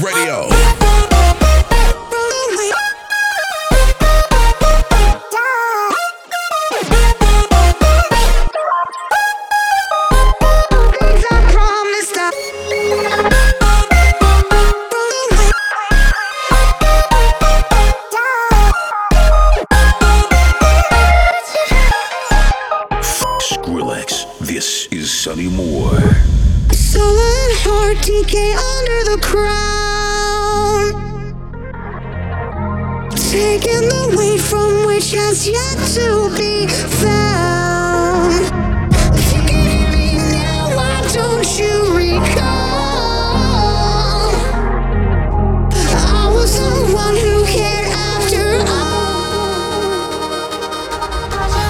Radio. Skrillex, this is Sonny Moore. Sullen heart decay under the crown, taking the weight from which has yet to be found.